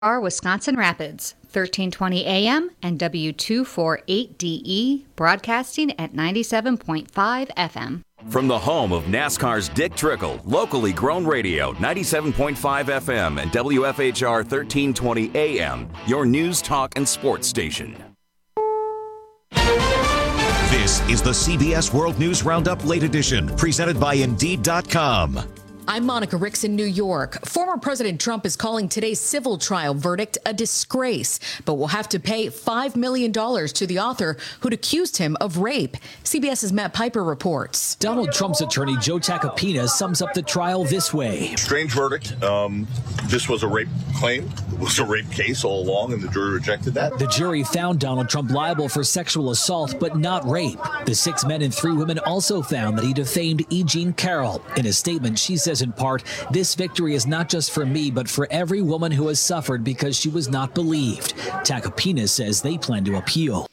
Wisconsin Rapids, 1320 AM and W248DE, broadcasting at 97.5 FM. From the home of NASCAR's Dick Trickle, locally grown radio, 97.5 FM and WFHR 1320 AM, your news, talk, and sports station. This is the CBS World News Roundup Late Edition, presented by Indeed.com. I'm Monica Ricks in New York. Former President Trump is calling today's civil trial verdict a disgrace, but will have to pay $5 million to the author who'd accused him of rape. CBS's Matt Piper reports. Donald Trump's attorney, Joe Tacopina, sums up the trial this way. Strange verdict. This was a rape claim. It was a rape case all along, and the jury rejected that. The jury found Donald Trump liable for sexual assault, but not rape. The 6 men and 3 women also found that he defamed E. Jean Carroll. In a statement, she says in part, "This victory is not just for me, but for every woman who has suffered because she was not believed." Tacopina says they plan to appeal.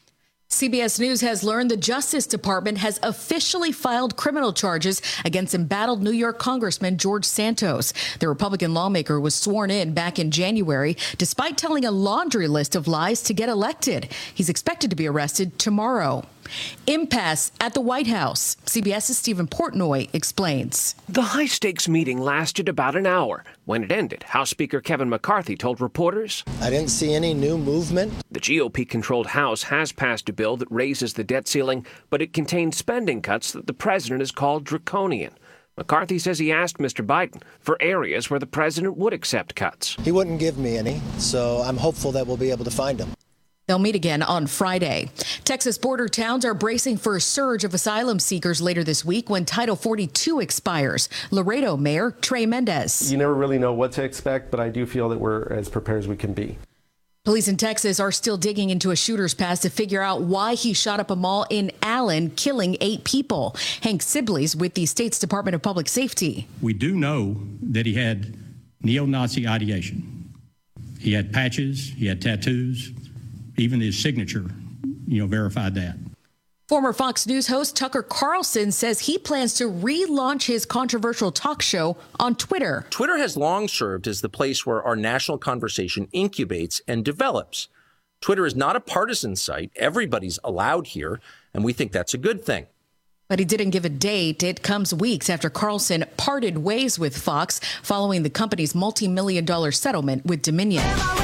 CBS News has learned the Justice Department has officially filed criminal charges against embattled New York Congressman George Santos. The Republican lawmaker was sworn in back in January, despite telling a laundry list of lies to get elected. He's expected to be arrested tomorrow. Impasse at the White House. CBS's Stephen Portnoy explains. The high-stakes meeting lasted about an hour. When it ended, House Speaker Kevin McCarthy told reporters, "I didn't see any new movement." The GOP-controlled House has passed a bill that raises the debt ceiling, but it contains spending cuts that the president has called draconian. McCarthy says he asked Mr. Biden for areas where the president would accept cuts. He wouldn't give me any, so I'm hopeful that we'll be able to find them. They'll meet again on Friday. Texas border towns are bracing for a surge of asylum seekers later this week when Title 42 expires. Laredo Mayor Trey Mendez. You never really know what to expect, but I do feel that we're as prepared as we can be. Police in Texas are still digging into a shooter's past to figure out why he shot up a mall in Allen, killing 8 people. Hank Sibley's with the state's Department of Public Safety. We do know that he had neo-Nazi ideation. He had patches, he had tattoos. Even his signature, verified that. Former Fox News host Tucker Carlson says he plans to relaunch his controversial talk show on Twitter. Twitter has long served as the place where our national conversation incubates and develops. Twitter is not a partisan site. Everybody's allowed here, and we think that's a good thing. But he didn't give a date. It comes weeks after Carlson parted ways with Fox following the company's multi-million-dollar settlement with Dominion.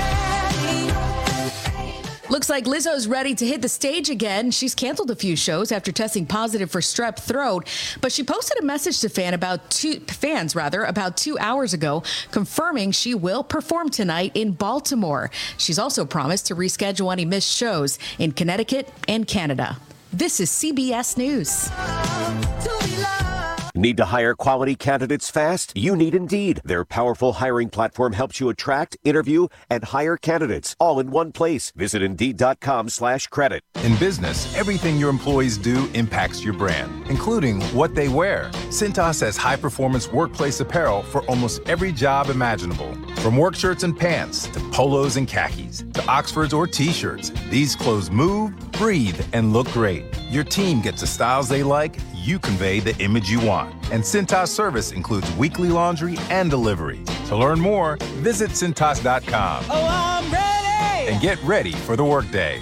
Looks like Lizzo's ready to hit the stage again. She's canceled a few shows after testing positive for strep throat, but she posted a message to fans about 2 hours ago, confirming she will perform tonight in Baltimore. She's also promised to reschedule any missed shows in Connecticut and Canada. This is CBS News. Need to hire quality candidates fast? You need Indeed. Their powerful hiring platform helps you attract, interview, and hire candidates all in one place. Visit Indeed.com/credit. In business, everything your employees do impacts your brand, including what they wear. Cintas has high-performance workplace apparel for almost every job imaginable. From work shirts and pants, to polos and khakis, to Oxfords or T-shirts, these clothes move, breathe, and look great. Your team gets the styles they like, you convey the image you want. And Cintas service includes weekly laundry and delivery. To learn more, visit Cintas.com. Oh, I'm ready! And get ready for the workday.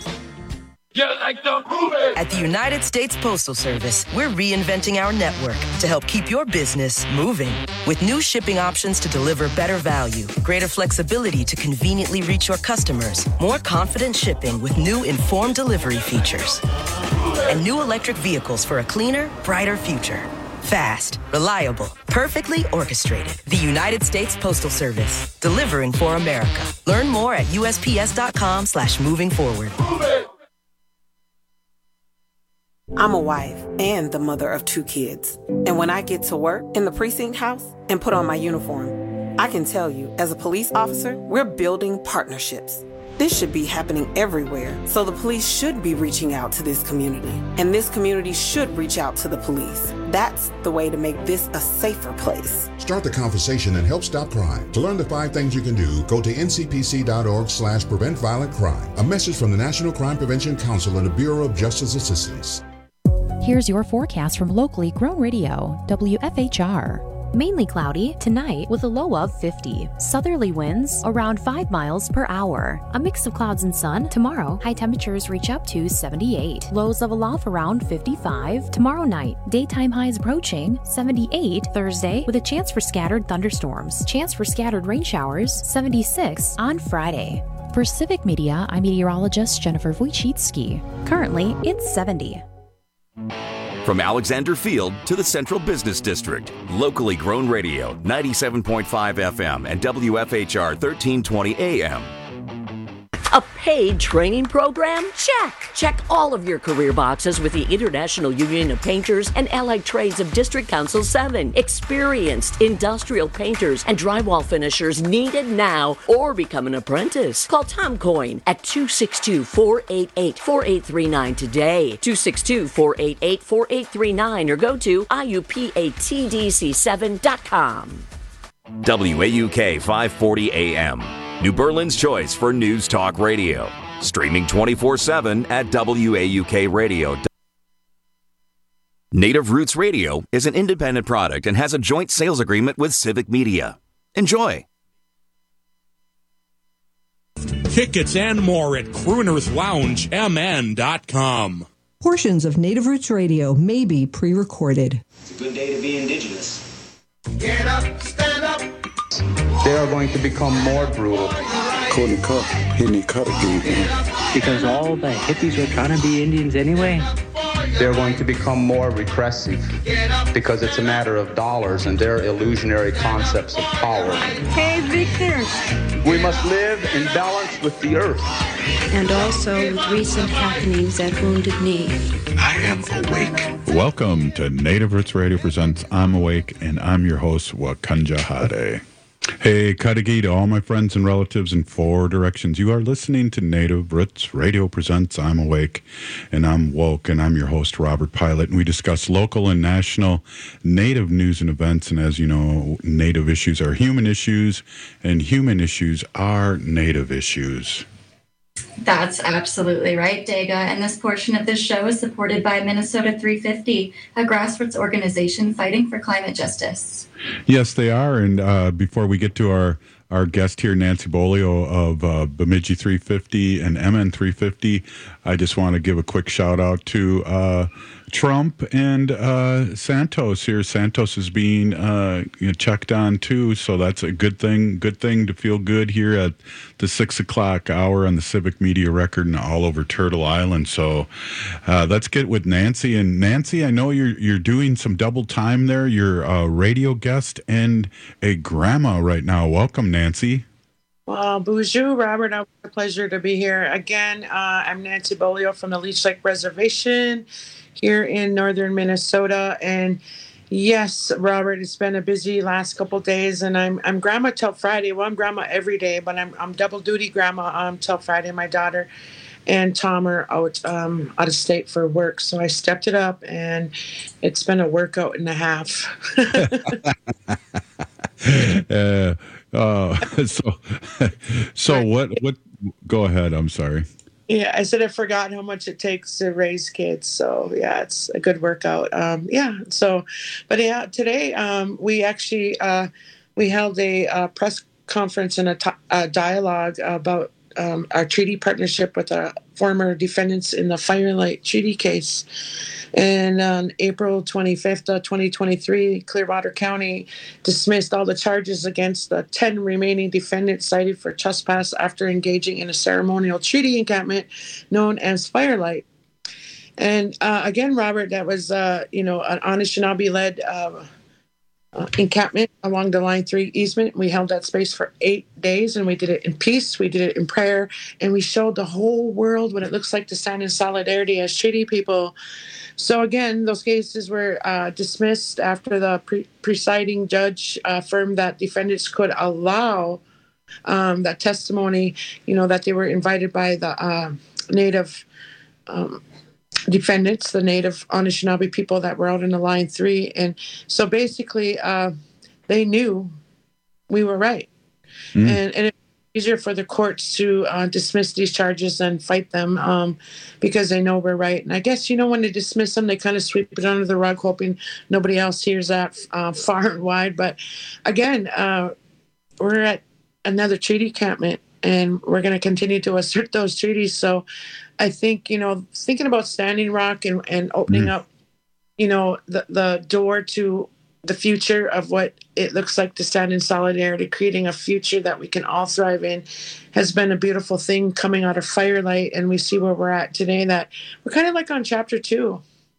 At the United States Postal Service, we're reinventing our network to help keep your business moving. With new shipping options to deliver better value, greater flexibility to conveniently reach your customers, more confident shipping with new informed delivery features, and new electric vehicles for a cleaner, brighter future. Fast, reliable, perfectly orchestrated. The United States Postal Service, delivering for America. Learn more at USPS.com/moving forward. I'm a wife and the mother of 2 kids. And when I get to work in the precinct house and put on my uniform, I can tell you, as a police officer, we're building partnerships. This should be happening everywhere, so the police should be reaching out to this community, and this community should reach out to the police. That's the way to make this a safer place. Start the conversation and help stop crime. To learn the 5 things you can do, go to ncpc.org/prevent violent crime. A message from the National Crime Prevention Council and the Bureau of Justice Assistance. Here's your forecast from locally grown radio, WFHR. Mainly cloudy tonight with a low of 50. Southerly winds around 5 miles per hour. A mix of clouds and sun tomorrow. High temperatures reach up to 78. Lows level off around 55. Tomorrow night, daytime highs approaching 78. Thursday with a chance for scattered thunderstorms. Chance for scattered rain showers 76 on Friday. For Civic Media, I'm meteorologist Jennifer Wojcicki. Currently, it's 70. From Alexander Field to the Central Business District, locally grown radio, 97.5 FM and WFHR 1320 AM. A paid training program? Check! Check all of your career boxes with the International Union of Painters and Allied Trades of District Council 7. Experienced industrial painters and drywall finishers needed now, or become an apprentice. Call Tom Coyne at 262-488-4839 today. 262-488-4839 or go to IUPATDC7.com. WAUK 540 AM. New Berlin's choice for news talk radio. Streaming 24/7 at WAUK Radio. Native Roots Radio is an independent product and has a joint sales agreement with Civic Media. Enjoy. Tickets and more at croonersloungemn.com. Portions of Native Roots Radio may be pre-recorded. It's a good day to be indigenous. Get up, stand up. They are going to become more brutal. Couldn't cut, hitting cut again. Because all the hippies were trying to be Indians anyway. They're going to become more repressive because it's a matter of dollars and their illusionary concepts of power. Hey, Victor. We must live in balance with the earth. And also with recent happenings at Wounded Knee. I am awake. Welcome to Native Roots Radio presents I'm Awake, and I'm your host, Wakanja Hade. Hey, Kadagi to all my friends and relatives in 4 directions. You are listening to Native Roots Radio presents I'm Awake, and I'm woke, and I'm your host, Robert Pilot, and we discuss local and national Native news and events, and as you know, Native issues are human issues, and human issues are Native issues. That's absolutely right, Dega. And this portion of this show is supported by Minnesota 350, a grassroots organization fighting for climate justice. Yes, they are. And before we get to our guest here, Nancy Bolio of Bemidji 350 and MN 350, I just want to give a quick shout out to Trump and Santos here. Santos is being checked on too, so that's a good thing. Good thing to feel good here at the 6 o'clock hour on the Civic Media Record and all over Turtle Island. So let's get with Nancy. And Nancy, I know you're doing some double time there. You're a radio guest and a grandma right now. Welcome, Nancy. Well, bonjour, Robert. It's a pleasure to be here again. I'm Nancy Bolio from the Leech Lake Reservation here in northern Minnesota. And yes, Robert, it's been a busy last couple of days, and I'm grandma till Friday. Well, I'm grandma every day, but I'm double duty grandma till Friday. My daughter and Tom are out of state for work, so I stepped it up, and it's been a workout and a half. So what go ahead, I'm sorry. Yeah, I said I forgot how much it takes to raise kids. So yeah, it's a good workout. Today we actually we held a press conference and a dialogue about our treaty partnership with our former defendants in the Firelight Treaty case. And on April 25th, 2023, Clearwater County dismissed all the charges against the 10 remaining defendants cited for trespass after engaging in a ceremonial treaty encampment known as Firelight. And again, Robert, that was an Anishinaabe-led encampment along the Line 3 easement. We held that space for 8 days, and we did it in peace. We did it in prayer, and we showed the whole world what it looks like to stand in solidarity as treaty people. So again, those cases were dismissed after the presiding judge affirmed that defendants could allow that testimony, that they were invited by the Native defendants, the Native Anishinaabe people that were out in the Line 3. And so basically they knew we were right. And easier for the courts to dismiss these charges and fight them because they know we're right. And I guess, when they dismiss them, they kind of sweep it under the rug, hoping nobody else hears that far and wide. But again, we're at another treaty encampment, and we're going to continue to assert those treaties. So I think, thinking about Standing Rock and opening up, the door to the future of what it looks like to stand in solidarity, creating a future that we can all thrive in, has been a beautiful thing coming out of Firelight. And we see where we're at today, that we're kind of like on chapter 2.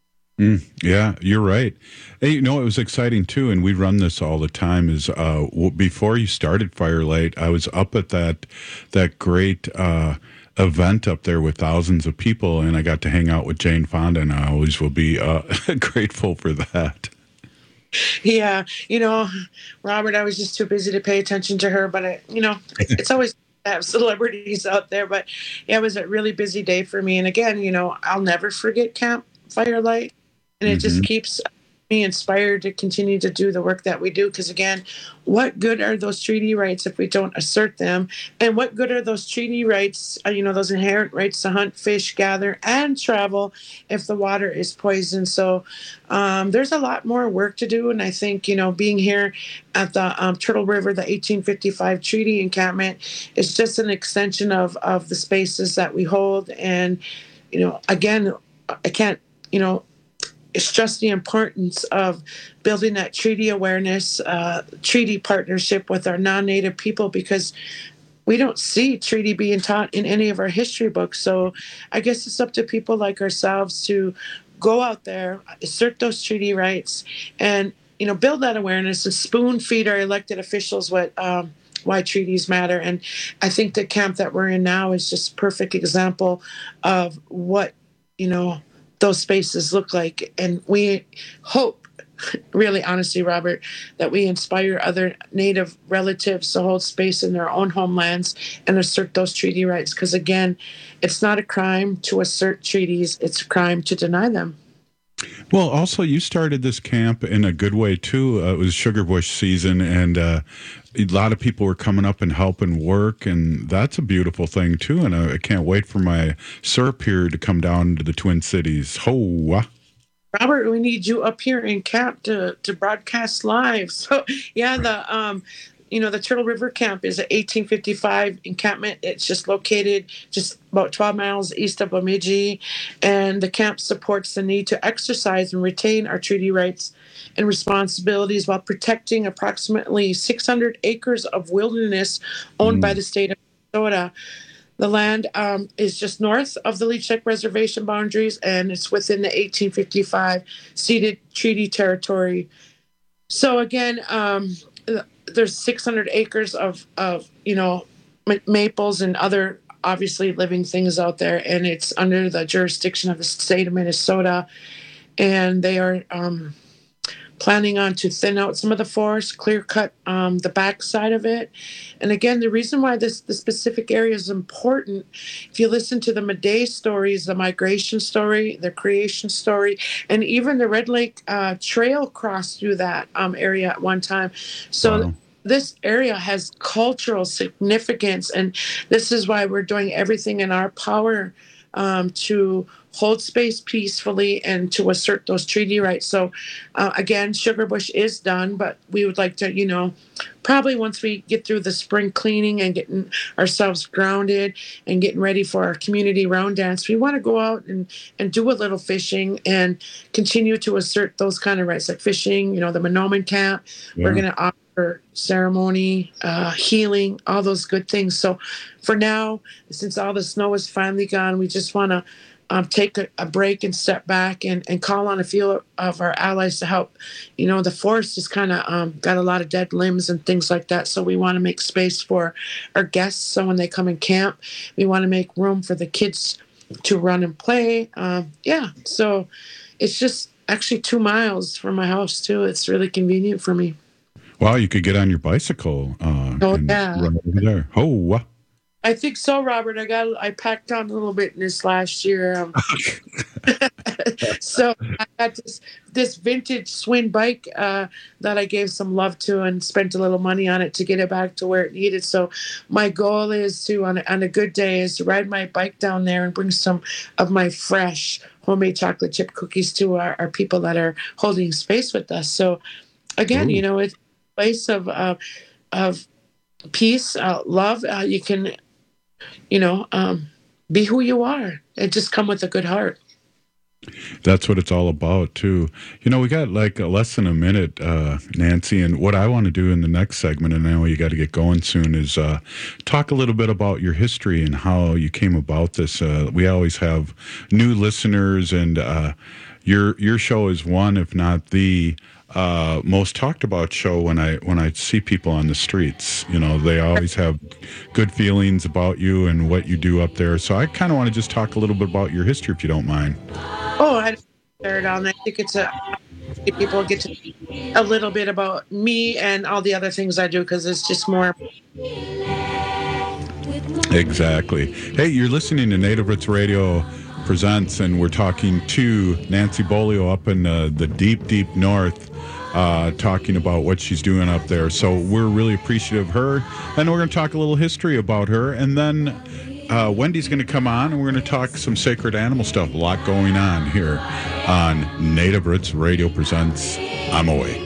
Yeah, you're right. Hey, it was exciting too, and we run this all the time, is before you started Firelight, I was up at that great event up there with thousands of people, and I got to hang out with Jane Fonda, and I always will be grateful for that. Yeah, Robert, I was just too busy to pay attention to her, but it's always have celebrities out there. But yeah, it was a really busy day for me. And again, I'll never forget Camp Firelight, and it just keeps me inspired to continue to do the work that we do. Because again, what good are those treaty rights if we don't assert them? And what good are those treaty rights, those inherent rights to hunt, fish, gather, and travel if the water is poisoned? So there's a lot more work to do. And I think, being here at the Turtle River, the 1855 Treaty Encampment, is just an extension of the spaces that we hold. And, again, I can't, it's just the importance of building that treaty awareness, treaty partnership with our non-Native people, because we don't see treaty being taught in any of our history books. So I guess it's up to people like ourselves to go out there, assert those treaty rights, and, build that awareness and spoon feed our elected officials why treaties matter. And I think the camp that we're in now is just a perfect example of what, those spaces look like. And we hope, really honestly, Robert, that we inspire other Native relatives to hold space in their own homelands and assert those treaty rights. Because again, it's not a crime to assert treaties, it's a crime to deny them. Well, also, you started this camp in a good way, too. It was sugar bush season, and a lot of people were coming up and helping work, and that's a beautiful thing, too. And I can't wait for my syrup here to come down to the Twin Cities. Ho! Robert, we need you up here in camp to broadcast live. So, yeah, the Turtle River Camp is an 1855 encampment. It's just located just about 12 miles east of Bemidji, and the camp supports the need to exercise and retain our treaty rights and responsibilities while protecting approximately 600 acres of wilderness owned by the state of Minnesota. The land is just north of the Leech Lake Reservation boundaries, and it's within the 1855 ceded treaty territory. So again, there's 600 acres of maples and other obviously living things out there, and it's under the jurisdiction of the state of Minnesota. And they are planning on to thin out some of the forest, clear cut the backside of it. And again, the reason why the specific area is important, if you listen to the Meday stories, the migration story, the creation story, and even the Red Lake Trail crossed through that area at one time. So this area has cultural significance, and this is why we're doing everything in our power to hold space peacefulully and to assert those treaty rights. So again, Sugar Bush is done, but we would like to, probably once we get through the spring cleaning and getting ourselves grounded and getting ready for our community round dance, we want to go out and do a little fishing and continue to assert those kind of rights, like fishing, the Menomin camp. Yeah. We're going to offer ceremony, healing, all those good things. So for now, since all the snow is finally gone, we just want to take a break and step back and call on a few of our allies to help. The forest is kind of got a lot of dead limbs and things like that. So we want to make space for our guests. So when they come and camp, we want to make room for the kids to run and play. So it's just actually 2 miles from my house too. It's really convenient for me. Wow, you could get on your bicycle and run over there. Oh, I think so, Robert. I packed on a little bit in this last year. So I got this vintage Swin bike that I gave some love to and spent a little money on it to get it back to where it needed. So my goal is to, on a good day, is to ride my bike down there and bring some of my fresh homemade chocolate chip cookies to our people that are holding space with us. So again, it's a place of peace, love. You can, be who you are and just come with a good heart. That's what it's all about, too. We got like less than a minute, Nancy, and what I want to do in the next segment, and I know you got to get going soon, is talk a little bit about your history and how you came about this. We always have new listeners, and your show is one, if not the most talked about show when I see people on the streets. They always have good feelings about you and what you do up there. So I kind of want to just talk a little bit about your history, if you don't mind. Oh, I think it's people get to a little bit about me and all the other things I do, because it's just more. Exactly. Hey, you're listening to Native Roots Radio Presents, and we're talking to Nancy Beaulieu up in the deep, deep north, talking about what she's doing up there. So we're really appreciative of her, and we're going to talk a little history about her, and then Wendy's going to come on, and we're going to talk some sacred animal stuff. A lot going on here on Native Roots Radio Presents I'm Awake.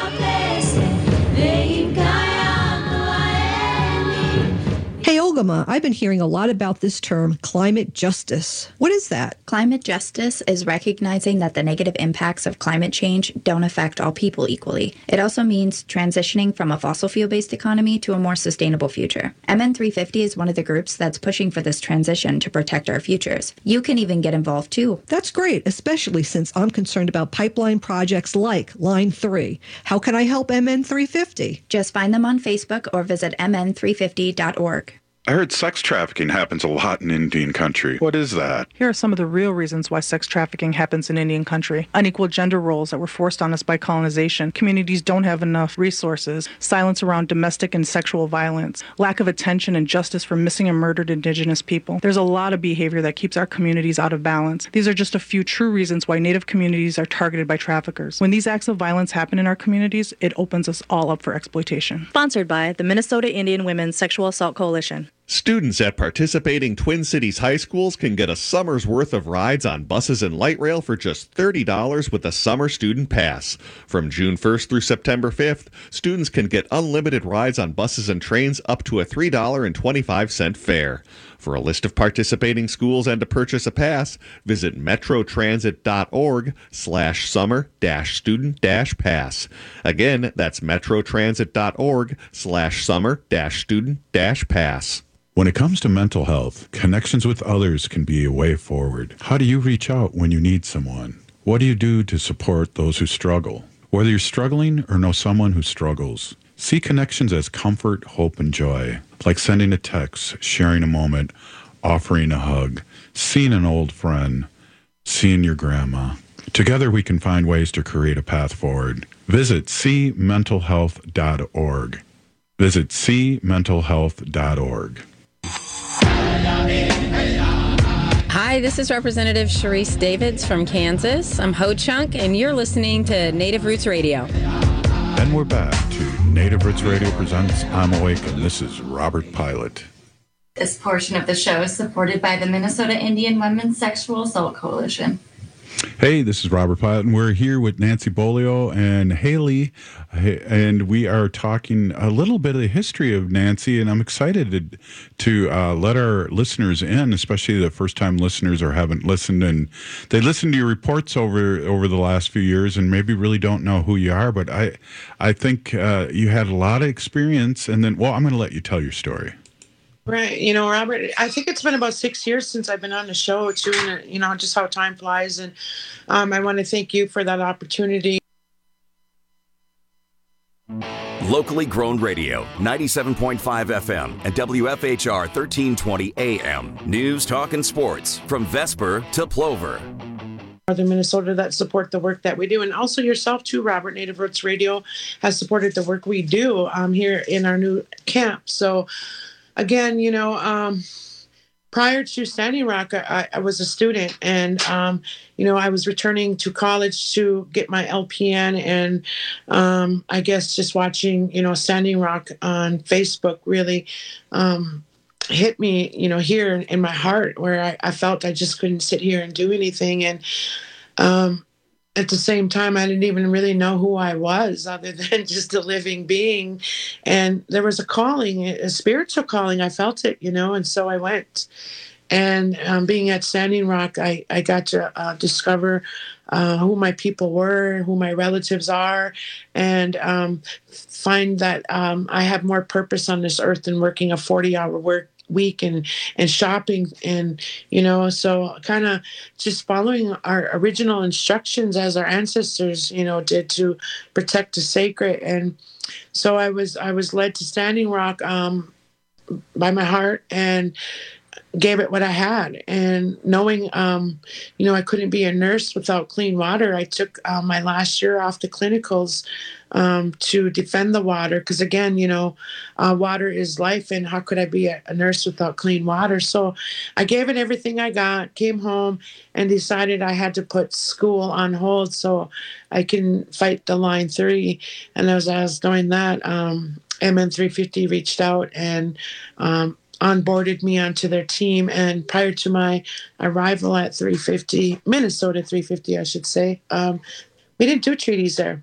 Hey, Olgama, I've been hearing a lot about this term, climate justice. What is that? Climate justice is recognizing that the negative impacts of climate change don't affect all people equally. It also means transitioning from a fossil fuel-based economy to a more sustainable future. MN350 is one of the groups that's pushing for this transition to protect our futures. You can even get involved too. That's great, especially since I'm concerned about pipeline projects like Line 3. How can I help MN350? Just find them on Facebook or visit mn350.org. I heard sex trafficking happens a lot in Indian country. What is that? Here are some of the real reasons why sex trafficking happens in Indian country. Unequal gender roles that were forced on us by colonization. Communities don't have enough resources. Silence around domestic and sexual violence. Lack of attention and justice for missing and murdered Indigenous people. There's a lot of behavior that keeps our communities out of balance. These are just a few true reasons why Native communities are targeted by traffickers. When these acts of violence happen in our communities, it opens us all up for exploitation. Sponsored by the Minnesota Indian Women's Sexual Assault Coalition. Students at participating Twin Cities high schools can get a summer's worth of rides on buses and light rail for just $30 with a summer student pass. From June 1st through September 5th, students can get unlimited rides on buses and trains up to a $3.25 fare. For a list of participating schools and to purchase a pass, visit metrotransit.org/summer-student-pass. Again, that's metrotransit.org/summer-student-pass. When it comes to mental health, connections with others can be a way forward. How do you reach out when you need someone? What do you do to support those who struggle? Whether you're struggling or know someone who struggles, see connections as comfort, hope, and joy. Like sending a text, sharing a moment, offering a hug, seeing an old friend, seeing your grandma. Together we can find ways to create a path forward. Visit cmentalhealth.org. Visit cmentalhealth.org. Hi, this is Representative Sharice Davids from Kansas. I'm Ho Chunk, and you're listening to Native Roots Radio. And we're back to Native Roots Radio Presents I'm Awake, and this is Robert Pilot. This portion of the show is supported by the Minnesota Indian Women's Sexual Assault Coalition. Hey, this is Robert Pilot, and we're here with Nancy Beaulieu and Haley, and we are talking a little bit of the history of Nancy, and I'm excited to let our listeners in, especially the first-time listeners or haven't listened, and they listen to your reports over the last few years and maybe really don't know who you are, but I think you had a lot of experience, and then, well, I'm going to let you tell your story. Right. Robert, I think it's been about 6 years since I've been on the show too, and just how time flies. And I want to thank you for that opportunity. Locally grown radio, 97.5 FM and WFHR 1320 AM. News, talk, and sports from Vesper to Plover. Northern Minnesota that support the work that we do. And also yourself too, Robert. Native Roots Radio has supported the work we do here in our new camp. So again, prior to Standing Rock, I was a student, and I was returning to college to get my LPN, and I guess just watching Standing Rock on Facebook really hit me here in my heart, where I felt I just couldn't sit here and do anything. And at the same time, I didn't even really know who I was other than just a living being. And there was a calling, a spiritual calling. I felt it, and so I went. And being at Standing Rock, I got to discover who my people were, who my relatives are, and find that I have more purpose on this earth than working a 40-hour work week and shopping, and so kind of just following our original instructions as our ancestors did to protect the sacred. And so I was led to Standing Rock by my heart, and gave it what I had. And knowing I couldn't be a nurse without clean water, I took my last year off the clinicals to defend the water, because again, water is life, and how could I be a nurse without clean water? So I gave it everything I got, came home, and decided I had to put school on hold so I can fight the Line 3. And as I was doing that, MN 350 reached out and onboarded me onto their team. And prior to my arrival at Minnesota 350, I should say, we didn't do treaties there.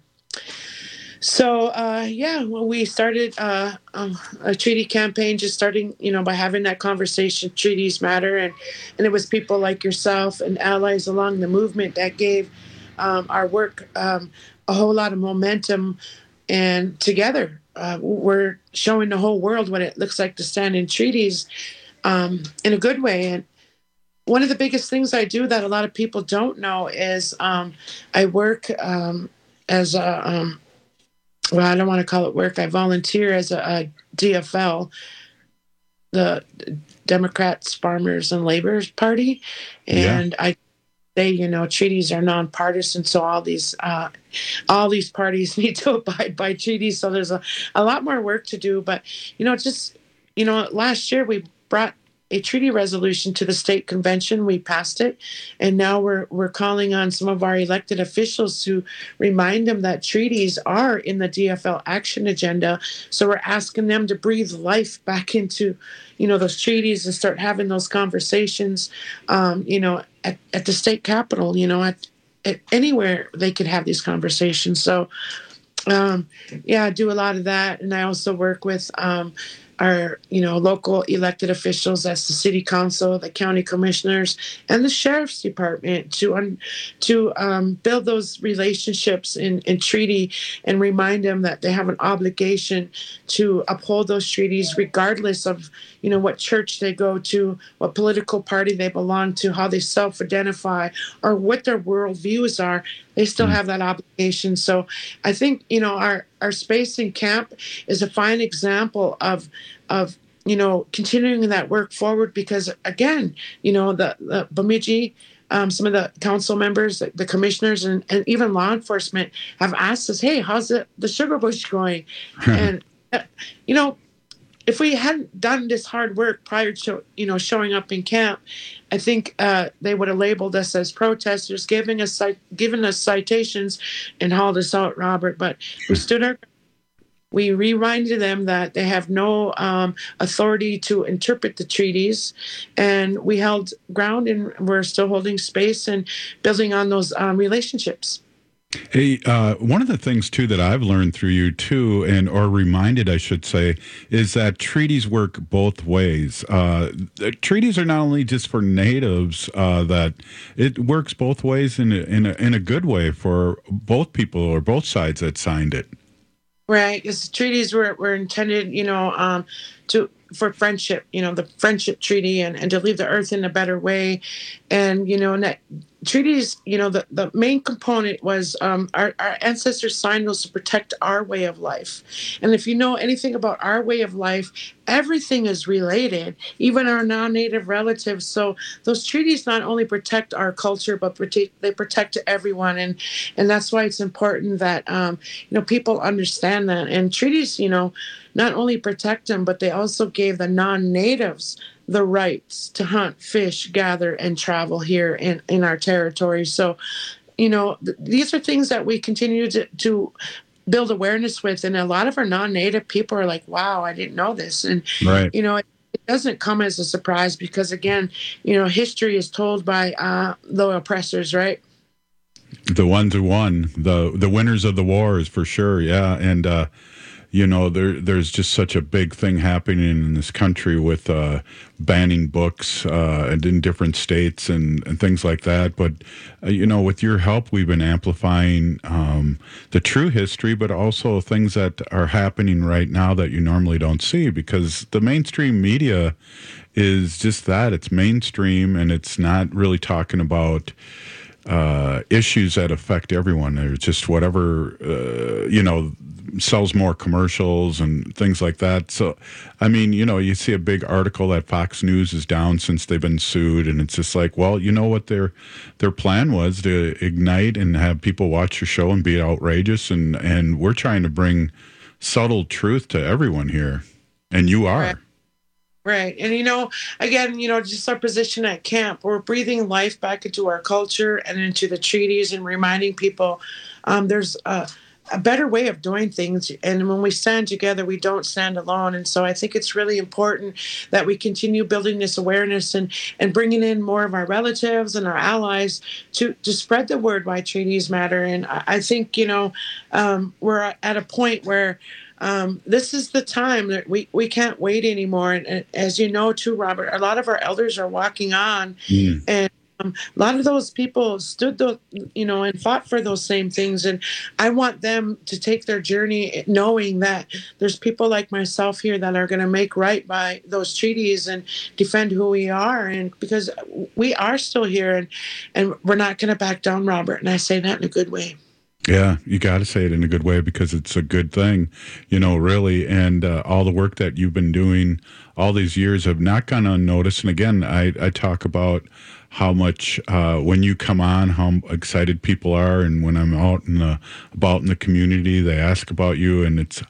So, we started a treaty campaign, just starting, by having that conversation, treaties matter. And it was people like yourself and allies along the movement that gave our work a whole lot of momentum. And together, we're showing the whole world what it looks like to stand in treaties in a good way. And one of the biggest things I do that a lot of people don't know is I work as a I don't want to call it work. I volunteer as a DFL, the Democrats, Farmers, and Labor Party. And I say, treaties are nonpartisan, so all these parties need to abide by treaties. So there's a lot more work to do. But, last year we brought a treaty resolution to the state convention. We passed it, and now we're calling on some of our elected officials to remind them that treaties are in the DFL action agenda. So we're asking them to breathe life back into, those treaties and start having those conversations, at the state capitol, at anywhere they could have these conversations. So, I do a lot of that, and I also work with our local elected officials, as the city council, the county commissioners, and the sheriff's department to build those relationships in treaty and remind them that they have an obligation to uphold those treaties regardless of what church they go to, what political party they belong to, how they self-identify, or what their worldviews are. They still have that obligation. So I think, our space in camp is a fine example of continuing that work forward, because again, the Bemidji, some of the council members, the commissioners, and even law enforcement have asked us, hey, how's the sugar bush going? And, if we hadn't done this hard work prior to, showing up in camp, I think they would have labeled us as protesters, given us citations, and hauled us out, Robert. But we stood our We reminded them that they have no authority to interpret the treaties, and we held ground, and we're still holding space and building on those relationships. Hey, one of the things, too, that I've learned through you, too, or reminded, I should say, is that treaties work both ways. Treaties are not only just for natives, that it works both ways in a good way for both people or both sides that signed it. Right, because treaties were intended, for friendship, the friendship treaty, and to leave the earth in a better way. And, treaties, the main component was our ancestors signed those to protect our way of life. And if you know anything about our way of life, everything is related, even our non-native relatives. So those treaties not only protect our culture, but they protect everyone. And that's why it's important that, people understand that. And treaties, not only protect them, but they also gave the non-natives the rights to hunt, fish, gather, and travel here in our territory. So, these are things that we continue to build awareness with. And a lot of our non-native people are like, wow, I didn't know this. And, right. It doesn't come as a surprise because, again, history is told by the oppressors, right? The ones who won, the winners of the wars, for sure, yeah. And, there's just such a big thing happening in this country with banning books and in different states and things like that. But, with your help, we've been amplifying the true history, but also things that are happening right now that you normally don't see, because the mainstream media is just that. It's mainstream, and it's not really talking about issues that affect everyone. They're just whatever, sells more commercials and things like that. So, I mean, you see a big article that Fox News is down since they've been sued, and it's just like, well, you know what their plan was to ignite and have people watch your show and be outrageous, and we're trying to bring subtle truth to everyone here, and you are. Right. And, again, just our position at camp, we're breathing life back into our culture and into the treaties and reminding people there's a better way of doing things. And when we stand together, we don't stand alone. And so I think it's really important that we continue building this awareness and bringing in more of our relatives and our allies to spread the word why treaties matter. And I think, we're at a point where this is the time that we can't wait anymore. And as you know, too, Robert, a lot of our elders are walking on, and a lot of those people stood, and fought for those same things. And I want them to take their journey knowing that there's people like myself here that are going to make right by those treaties and defend who we are. And because we are still here, and we're not going to back down, Robert. And I say that in a good way. Yeah, you got to say it in a good way because it's a good thing, really. And all the work that you've been doing all these years have not gone unnoticed. And again, I talk about how much when you come on, how excited people are, and when I'm out in the community, they ask about you, and it's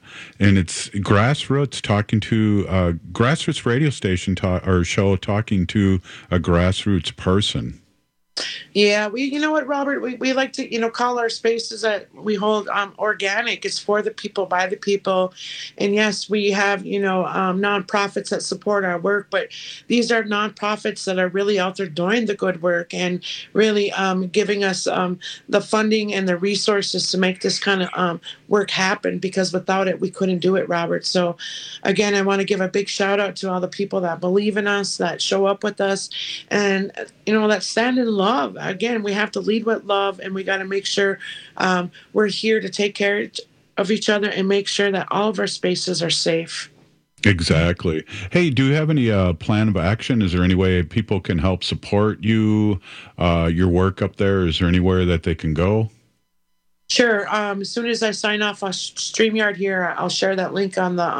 grassroots talking to grassroots radio station or show talking to a grassroots person. Yeah, you know what, Robert, we like to, call our spaces that we hold organic. It's for the people, by the people. And yes, we have, nonprofits that support our work, but these are nonprofits that are really out there doing the good work and really giving us the funding and the resources to make this kind of work happen, because without it, we couldn't do it, Robert. So again, I want to give a big shout out to all the people that believe in us, that show up with us, and, that stand in love. Again, we have to lead with love, and we got to make sure we're here to take care of each other and make sure that all of our spaces are safe. Exactly. Hey, do you have any plan of action? Is there any way people can help support you, your work up there? Is there anywhere that they can go? Sure. As soon as I sign off on StreamYard here, I'll share that link on the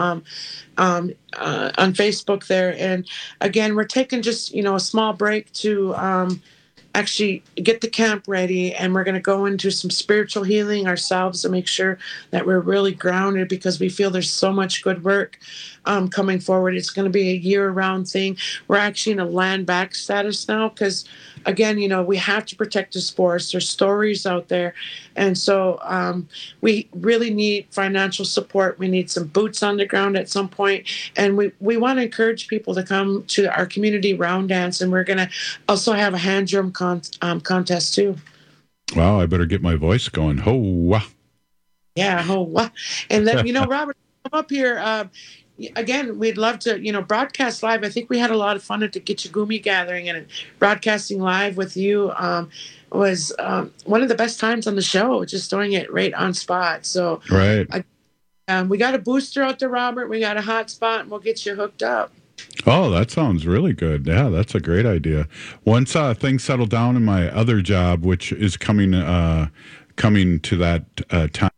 on Facebook there. And again, we're taking just a small break to actually get the camp ready, and we're going to go into some spiritual healing ourselves to make sure that we're really grounded, because we feel there's so much good work coming forward. It's going to be a year-round thing. We're actually in a land back status now because, again, we have to protect this forest. There's stories out there. And so we really need financial support. We need some boots on the ground at some point. And we want to encourage people to come to our community round dance. And we're going to also have a hand drum contest too. Wow, I better get my voice going. Ho-wah. Yeah, ho-wah. And then, Robert, come up here. Again, we'd love to, broadcast live. I think we had a lot of fun at the Gitchagumi gathering, and broadcasting live with you was one of the best times on the show, just doing it right on spot. So right. We got a booster out there, Robert. We got a hot spot, and we'll get you hooked up. Oh, that sounds really good. Yeah, that's a great idea. Once things settle down in my other job, which is coming to that time.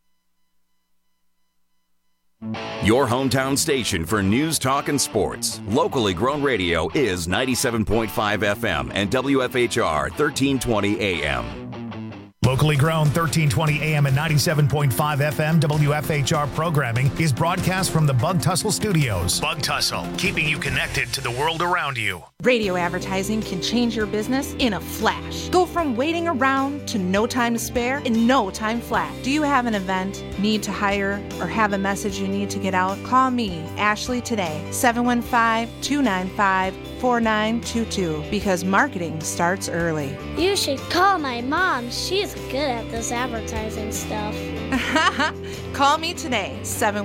Your hometown station for news, talk, and sports. Locally grown radio is 97.5 FM and WFHR 1320 AM. Locally grown 1320 AM and 97.5 FM WFHR programming is broadcast from the Bug Tussle Studios. Bug Tussle, keeping you connected to the world around you. Radio advertising can change your business in a flash. Go from waiting around to no time to spare in no time flat. Do you have an event, need to hire, or have a message you need to get out? Call me, Ashley, today, 715-295-4922, because marketing starts early. You should call my mom. She's good at this advertising stuff. Call me today,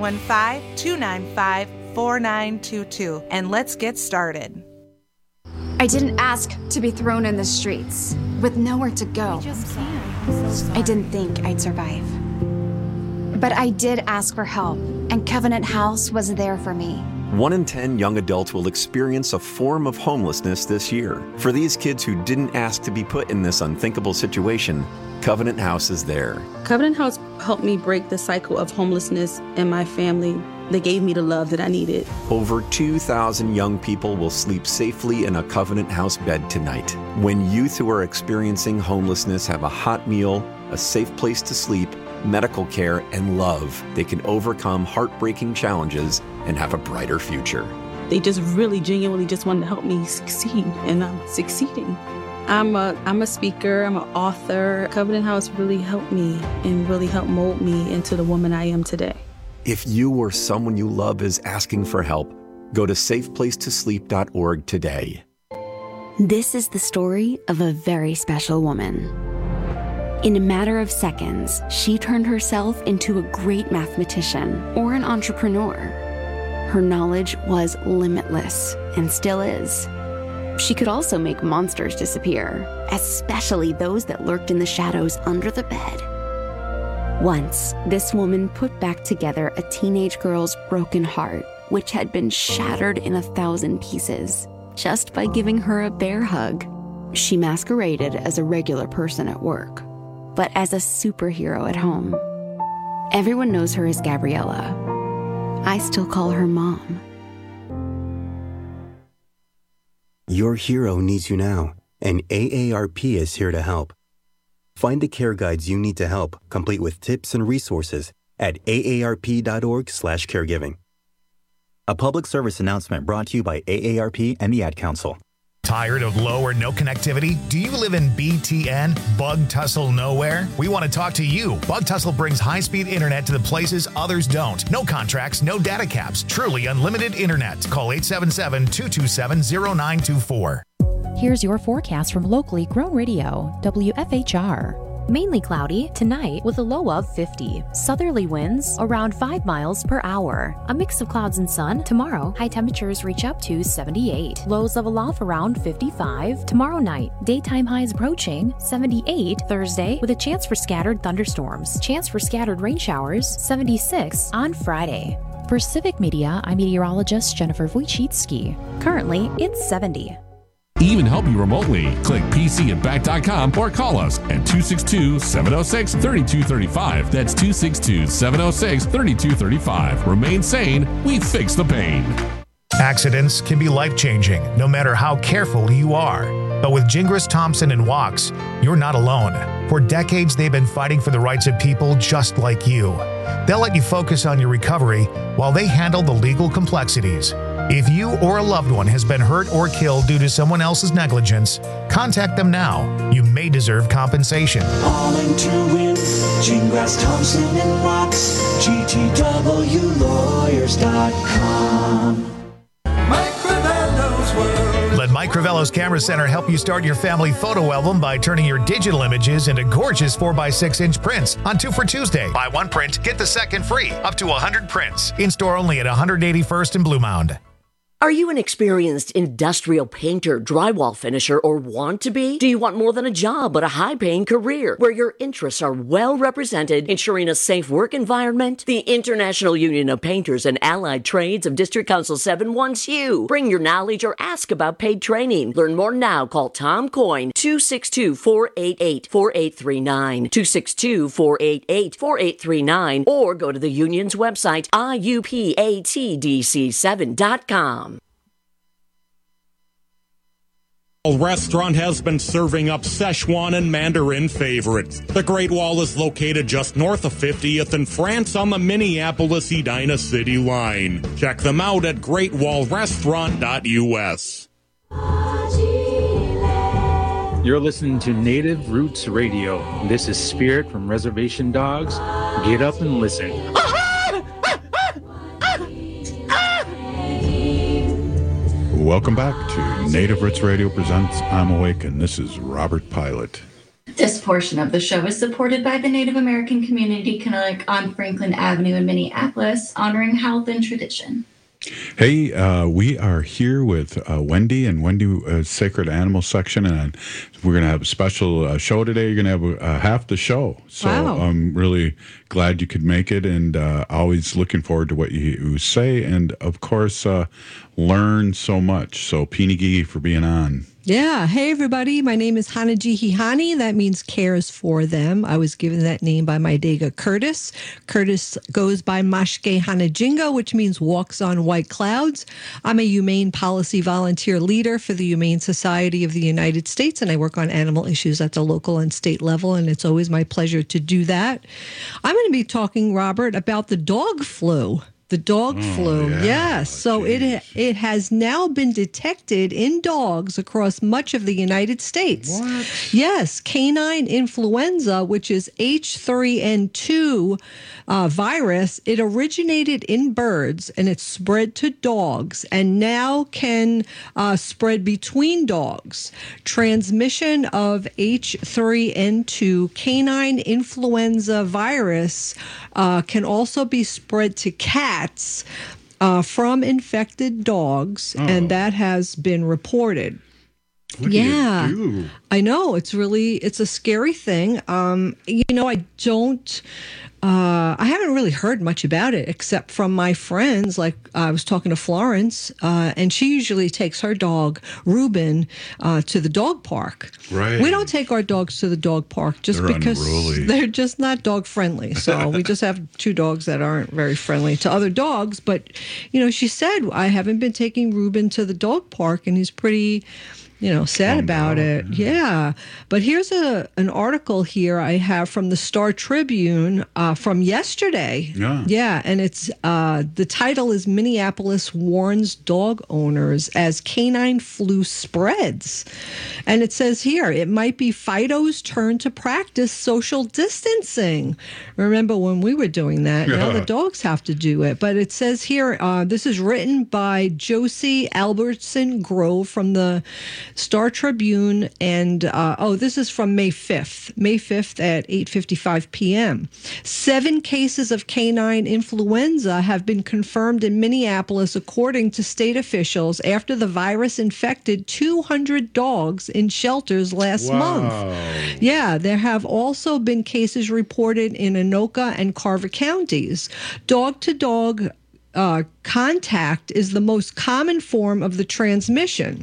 715-295-4922, and let's get started. I didn't ask to be thrown in the streets with nowhere to go. I didn't think I'd survive. But I did ask for help, and Covenant House was there for me. 1 in 10 young adults will experience a form of homelessness this year. For these kids who didn't ask to be put in this unthinkable situation, Covenant House is there. Covenant House helped me break the cycle of homelessness in my family. They gave me the love that I needed. Over 2,000 young people will sleep safely in a Covenant House bed tonight. When youth who are experiencing homelessness have a hot meal, a safe place to sleep, medical care, and love, they can overcome heartbreaking challenges and have a brighter future. They just really genuinely just wanted to help me succeed, and I'm succeeding. I'm a speaker, I'm an author. Covenant House really helped me and really helped mold me into the woman I am today. If you or someone you love is asking for help, go to safeplacetosleep.org today. This is the story of a very special woman. In a matter of seconds, she turned herself into a great mathematician or an entrepreneur. Her knowledge was limitless and still is. She could also make monsters disappear, especially those that lurked in the shadows under the bed. Once, this woman put back together a teenage girl's broken heart, which had been shattered in 1,000 pieces, just by giving her a bear hug. She masqueraded as a regular person at work, but as a superhero at home. Everyone knows her as Gabriella. I still call her Mom. Your hero needs you now, and AARP is here to help. Find the care guides you need to help, complete with tips and resources at aarp.org/caregiving. A public service announcement brought to you by AARP and the Ad Council. Tired of low or no connectivity? Do you live in BTN, Bug Tussle Nowhere? We want to talk to you. Bug Tussle brings high-speed internet to the places others don't. No contracts, no data caps. Truly unlimited internet. Call 877-227-0924. Here's your forecast from locally grown radio, WFHR. Mainly cloudy tonight with a low of 50. Southerly winds around 5 miles per hour. A mix of clouds and sun. Tomorrow, high temperatures reach up to 78. Lows level off around 55. Tomorrow night, daytime highs approaching 78. Thursday, with a chance for scattered thunderstorms. Chance for scattered rain showers, 76 on Friday. For Civic Media, I'm meteorologist Jennifer Wojcicki. Currently, it's 70. Even help you remotely. Click PCandBack.com or call us at 262-706-3235. That's 262-706-3235. Remain sane. We fix the pain. Accidents can be life-changing, no matter how careful you are. But with Gingras, Thompson, and Wachs, you're not alone. For decades, they've been fighting for the rights of people just like you. They'll let you focus on your recovery while they handle the legal complexities. If you or a loved one has been hurt or killed due to someone else's negligence, contact them now. You may deserve compensation. Calling to win, Gingras, Thompson, and Wachs, GTWLawyers.com. Let Mike Crivello's Camera Center help you start your family photo album by turning your digital images into gorgeous 4x6-inch prints on 2 for Tuesday. Buy one print, get the second free. Up to 100 prints. In-store only at 181st and Blue Mound. Are you an experienced industrial painter, drywall finisher, or want to be? Do you want more than a job, but a high-paying career where your interests are well represented, ensuring a safe work environment? The International Union of Painters and Allied Trades of District Council 7 wants you. Bring your knowledge or ask about paid training. Learn more now. Call Tom Coyne, 262-488-4839, 262-488-4839, or go to the union's website, iupatdc7.com. Restaurant has been serving up Szechuan and Mandarin favorites. The Great Wall is located just north of 50th in France on the Minneapolis-Edina City line. Check them out at greatwallrestaurant.us. You're listening to Native Roots Radio. This is Spirit from Reservation Dogs. Get up and listen. Welcome back to Native Roots Radio presents I'm Awake, and this is Robert Pilot. This portion of the show is supported by the Native American Community Clinic on Franklin Avenue in Minneapolis, honoring health and tradition. Hey, we are here with Wendy and Wendy Sacred Animal Section, and we're going to have a special show today. You're going to have half the show. So Wow. I'm really glad you could make it, and always looking forward to what you say, and of course, learn so much. So Pinigi for being on. Yeah. Hey, everybody. My name is Hanaji. That means cares for them. I was given that name by my Dega Curtis. Curtis goes by Mashke Hanajinga, which means walks on white clouds. I'm a humane policy volunteer leader for the Humane Society of the United States, and I work on animal issues at the local and state level, and it's always my pleasure to do that. I'm going to be talking, Robert, about the dog flu. The dog flu, yes. So it has now been detected in dogs across much of the United States. What? Yes, canine influenza, which is H3N2 virus. It originated in birds and it spread to dogs and now can spread between dogs. Transmission of H3N2 canine influenza virus can also be spread to cats from infected dogs, and that has been reported. What do you do? I know. It's a scary thing. I haven't really heard much about it except from my friends. Like I was talking to Florence, and she usually takes her dog, Reuben, to the dog park. Right. We don't take our dogs to the dog park just They're because unruly. they're just not dog friendly. So we just have two dogs that aren't very friendly to other dogs. But, she said, I haven't been taking Reuben to the dog park, and he's pretty sad about it. Yeah. But here's an article here I have from the Star Tribune from yesterday. Yeah. Yeah. And it's the title is Minneapolis Warns Dog Owners as Canine Flu Spreads. And it says here, it might be Fido's turn to practice social distancing. Remember when we were doing that? Now the dogs have to do it. But it says here, this is written by Josie Albertson Grove from the Star Tribune, and this is from May 5th at 8:55 p.m. 7 cases of canine influenza have been confirmed in Minneapolis, according to state officials, after the virus infected 200 dogs in shelters last month. Yeah, there have also been cases reported in Anoka and Carver counties. Dog-to-dog contact is the most common form of the transmission.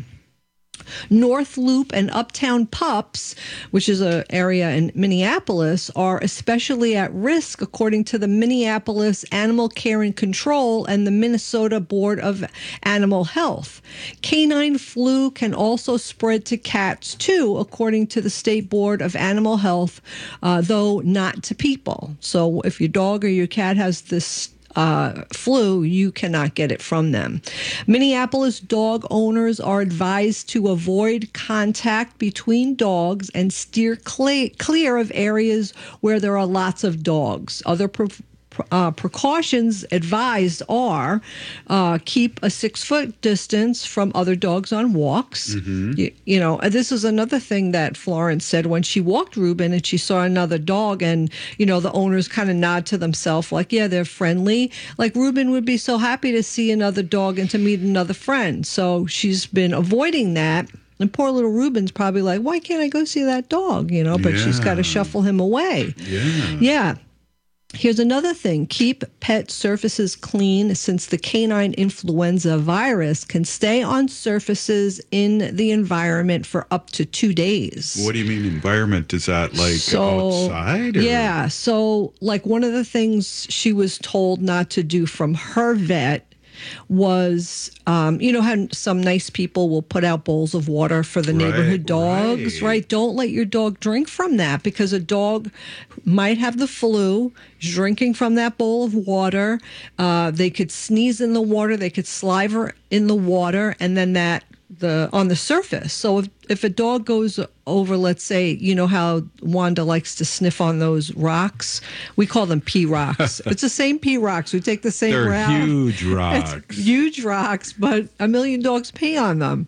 North Loop and Uptown Pups, which is an area in Minneapolis, are especially at risk, according to the Minneapolis Animal Care and Control and the Minnesota Board of Animal Health. Canine flu can also spread to cats, too, according to the State Board of Animal Health, though not to people. So if your dog or your cat has this flu, you cannot get it from them. Minneapolis dog owners are advised to avoid contact between dogs and steer clear of areas where there are lots of dogs. Other precautions advised are keep a 6-foot distance from other dogs on walks. You know, this is another thing that Florence said when she walked Ruben and she saw another dog, and, you know, the owners kind of nod to themselves like, yeah, they're friendly. Like, Ruben would be so happy to see another dog and to meet another friend. So she's been avoiding that. And poor little Ruben's probably like, why can't I go see that dog? You know, but she's got to shuffle him away. Yeah. Here's another thing. Keep pet surfaces clean, since the canine influenza virus can stay on surfaces in the environment for up to 2 days. What do you mean environment? Is that like outside? Or? Yeah. So like one of the things she was told not to do from her vet was, you know how some nice people will put out bowls of water for the neighborhood dogs, right? Don't let your dog drink from that, because a dog might have the flu drinking from that bowl of water. They could sneeze in the water, they could saliva in the water, and then on the surface. So if a dog goes over, let's say, you know how Wanda likes to sniff on those rocks? We call them pea rocks. It's the same pea rocks. We take the same route. They're huge rocks. It's huge rocks, but a million dogs pee on them.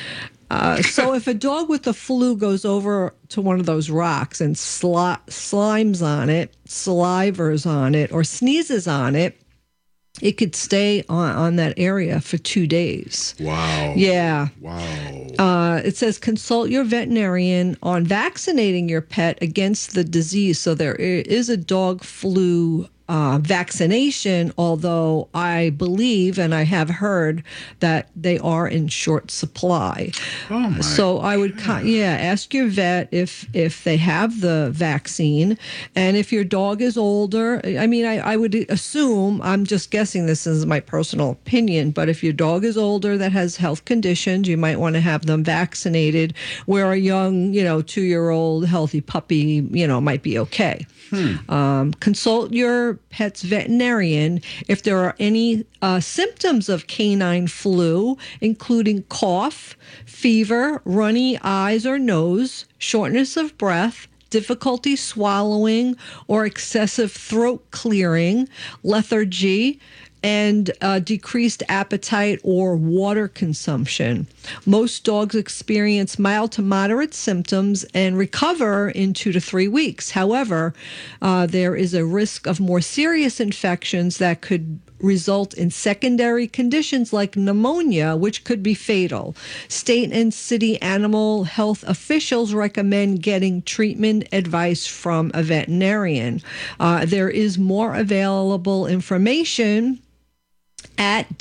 So if a dog with the flu goes over to one of those rocks and slimes on it, salivers on it, or sneezes on it, it could stay on that area for 2 days. Wow. Yeah. Wow. It says consult your veterinarian on vaccinating your pet against the disease. So there is a dog flu vaccination, although I believe and I have heard that they are in short supply. So I would, ask your vet if they have the vaccine, and if your dog is older. I mean, I would assume, I'm just guessing, this is my personal opinion, but if your dog is older that has health conditions, you might want to have them vaccinated, where a young, 2-year-old healthy puppy, might be okay. Consult your pet's veterinarian if there are any symptoms of canine flu, including cough, fever, runny eyes or nose, shortness of breath, difficulty swallowing or excessive throat clearing, lethargy, and decreased appetite or water consumption. Most dogs experience mild to moderate symptoms and recover in 2 to 3 weeks. However, there is a risk of more serious infections that could result in secondary conditions like pneumonia, which could be fatal. State and city animal health officials recommend getting treatment advice from a veterinarian. There is more available information at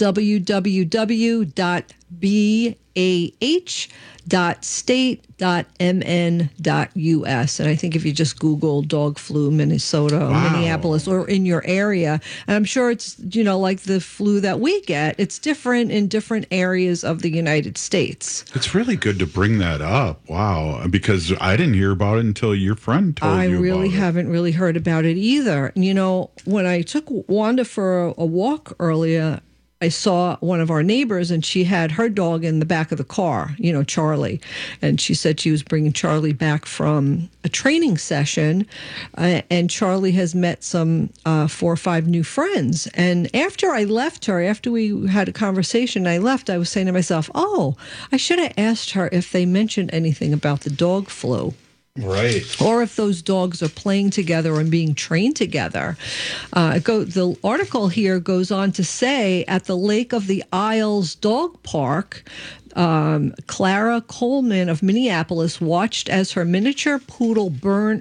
www.bah.state.mn.us. And I think if you just Google dog flu Minnesota or Minneapolis or in your area, and I'm sure it's, like the flu that we get, it's different in different areas of the United States. It's really good to bring that up. Wow. Because I didn't hear about it until your friend told you about it. I really haven't really heard about it either. When I took Wanda for a walk earlier, I saw one of our neighbors, and she had her dog in the back of the car, Charlie. And she said she was bringing Charlie back from a training session, and Charlie has met some 4 or 5 new friends. And after I left her, after we had a conversation, I left, I was saying to myself, I should have asked her if they mentioned anything about the dog flu. Right. Or if those dogs are playing together and being trained together. The article here goes on to say, at the Lake of the Isles Dog Park, Clara Coleman of Minneapolis watched as her miniature poodle